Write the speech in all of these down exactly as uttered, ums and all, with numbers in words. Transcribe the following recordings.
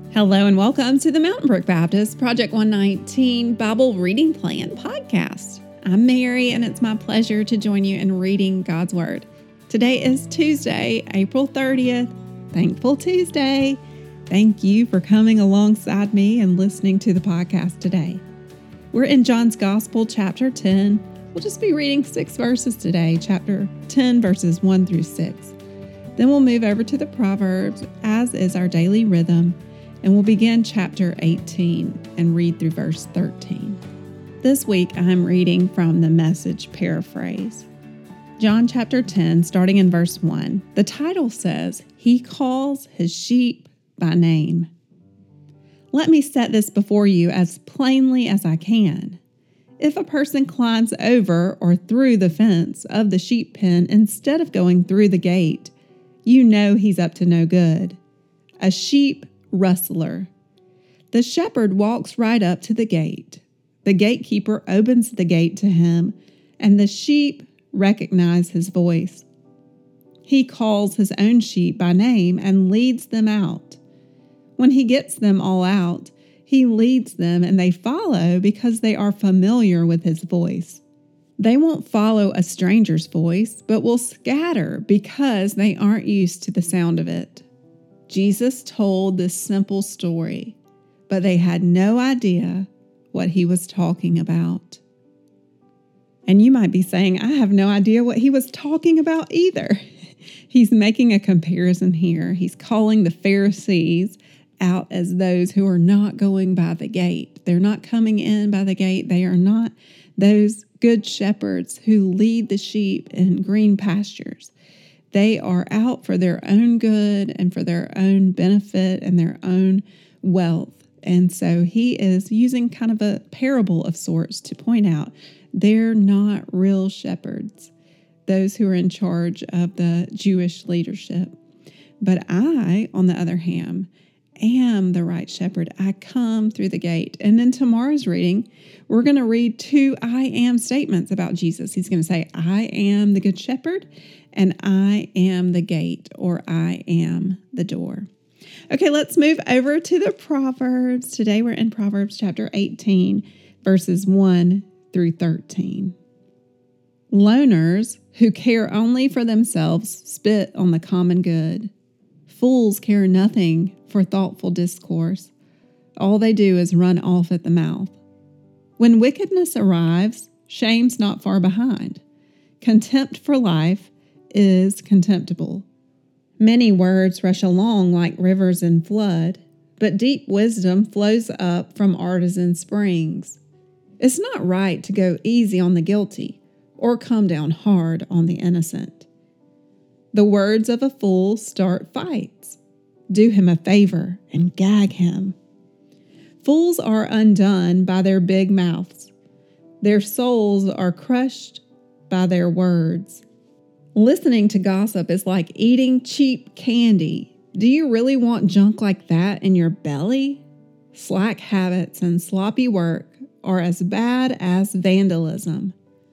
Hello and welcome to the Mountain Brook Baptist Project one nineteen Bible Reading Plan podcast. I'm Mary and it's my pleasure to join you in reading God's Word. Today is Tuesday, April thirtieth. Thankful Tuesday. Thank you for coming alongside me and listening to the podcast today. We're in John's Gospel, chapter ten. We'll just be reading six verses today, chapter ten, verses one through six. Then we'll move over to the Proverbs, as is our daily rhythm, and we'll begin chapter eighteen and read through verse thirteen. This week, I'm reading from the Message paraphrase. John chapter ten, starting in verse one. The title says, He calls His sheep by name. Let me set this before you as plainly as I can. If a person climbs over or through the fence of the sheep pen instead of going through the gate, you know he's up to no good. A sheep rustler. The shepherd walks right up to the gate. The gatekeeper opens the gate to him, and the sheep recognize his voice. He calls his own sheep by name and leads them out. When he gets them all out, he leads them and they follow because they are familiar with his voice. They won't follow a stranger's voice, but will scatter because they aren't used to the sound of it. Jesus told this simple story, but they had no idea what he was talking about. And you might be saying, I have no idea what he was talking about either. He's making a comparison here. He's calling the Pharisees out as those who are not going by the gate. They're not coming in by the gate. They are not those good shepherds who lead the sheep in green pastures. They are out for their own good and for their own benefit and their own wealth. And so he is using kind of a parable of sorts to point out they're not real shepherds, those who are in charge of the Jewish leadership. But I, on the other hand, am the right shepherd. I come through the gate. And in tomorrow's reading, we're going to read two I am statements about Jesus. He's going to say, I am the good shepherd, and I am the gate, or I am the door. Okay, let's move over to the Proverbs. Today we're in Proverbs chapter eighteen, verses one through thirteen. Loners who care only for themselves spit on the common good. Fools care nothing for thoughtful discourse. All they do is run off at the mouth. When wickedness arrives, shame's not far behind. Contempt for life is contemptible. Many words rush along like rivers in flood, but deep wisdom flows up from artesian springs. It's not right to go easy on the guilty or come down hard on the innocent. The words of a fool start fights. Do him a favor and gag him. Fools are undone by their big mouths. Their souls are crushed by their words. Listening to gossip is like eating cheap candy. Do you really want junk like that in your belly? Slack habits and sloppy work are as bad as vandalism.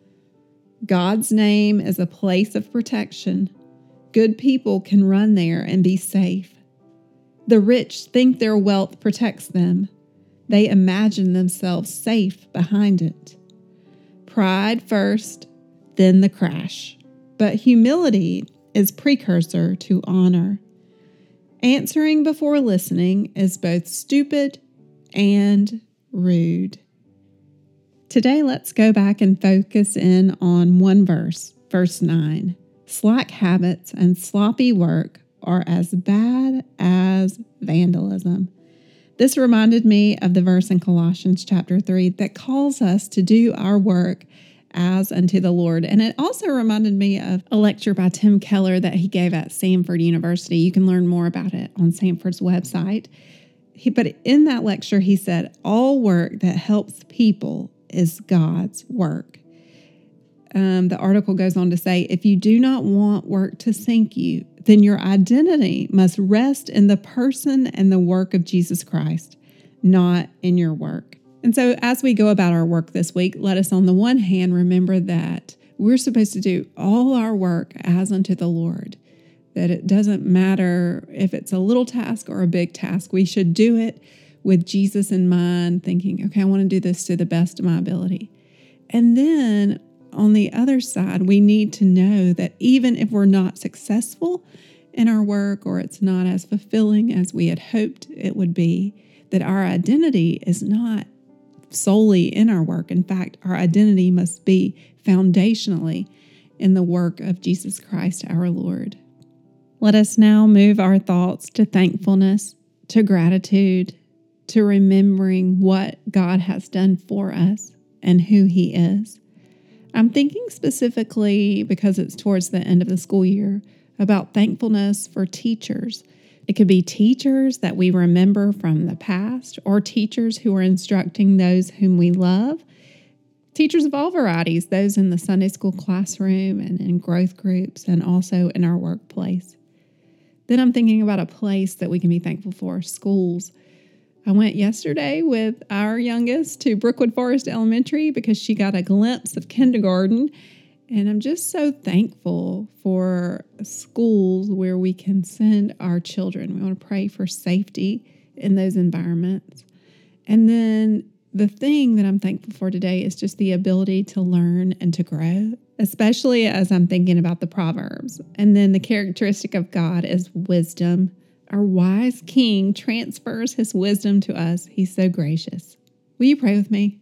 God's name is a place of protection. Good people can run there and be safe. The rich think their wealth protects them. They imagine themselves safe behind it. Pride first, then the crash. But humility is precursor to honor. Answering before listening is both stupid and rude. Today, let's go back and focus in on one verse, verse nine. Slack habits and sloppy work are as bad as vandalism. This reminded me of the verse in Colossians chapter three that calls us to do our work as unto the Lord. And it also reminded me of a lecture by Tim Keller that he gave at Samford University. You can learn more about it on Samford's website. He, but in that lecture, he said, all work that helps people is God's work. Um, the article goes on to say, if you do not want work to sink you, then your identity must rest in the person and the work of Jesus Christ, not in your work. And so as we go about our work this week, let us on the one hand remember that we're supposed to do all our work as unto the Lord. that it doesn't matter if it's a little task or a big task. We should do it with Jesus in mind, thinking, okay, I want to do this to the best of my ability. And then on the other side, we need to know that even if we're not successful in our work or it's not as fulfilling as we had hoped it would be, that our identity is not solely in our work. In fact, our identity must be foundationally in the work of Jesus Christ, our Lord. Let us now move our thoughts to thankfulness, to gratitude, to remembering what God has done for us and who He is. I'm thinking specifically, because it's towards the end of the school year, about thankfulness for teachers. It could be teachers that we remember from the past, or teachers who are instructing those whom we love. Teachers of all varieties, those in the Sunday school classroom and in growth groups, and also in our workplace. Then I'm thinking about a place that we can be thankful for, schools. I went yesterday with our youngest to Brookwood Forest Elementary because she got a glimpse of kindergarten. And I'm just so thankful for schools where we can send our children. We want to pray for safety in those environments. And then the thing that I'm thankful for today is just the ability to learn and to grow, especially as I'm thinking about the Proverbs. And then the characteristic of God is wisdom. Our wise King transfers His wisdom to us. He's so gracious. Will you pray with me?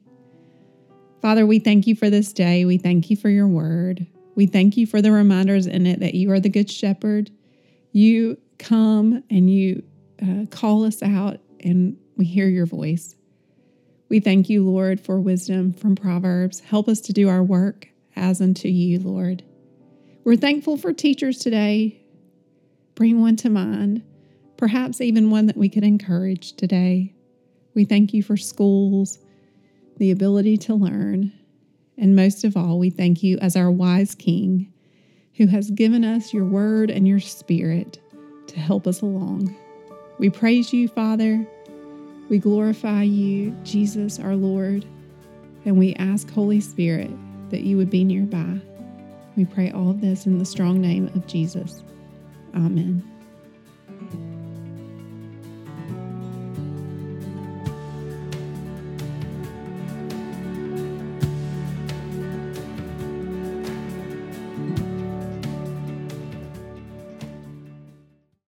Father, we thank You for this day. We thank You for Your word. We thank You for the reminders in it that You are the good shepherd. You come and You uh, call us out, and we hear Your voice. We thank You, Lord, for wisdom from Proverbs. Help us to do our work as unto You, Lord. We're thankful for teachers today. Bring one to mind. Perhaps even one that we could encourage today. We thank You for schools, the ability to learn, and most of all, we thank You as our wise King who has given us Your word and Your spirit to help us along. We praise You, Father. We glorify You, Jesus, our Lord, and we ask, Holy Spirit, that You would be nearby. We pray all of this in the strong name of Jesus. Amen.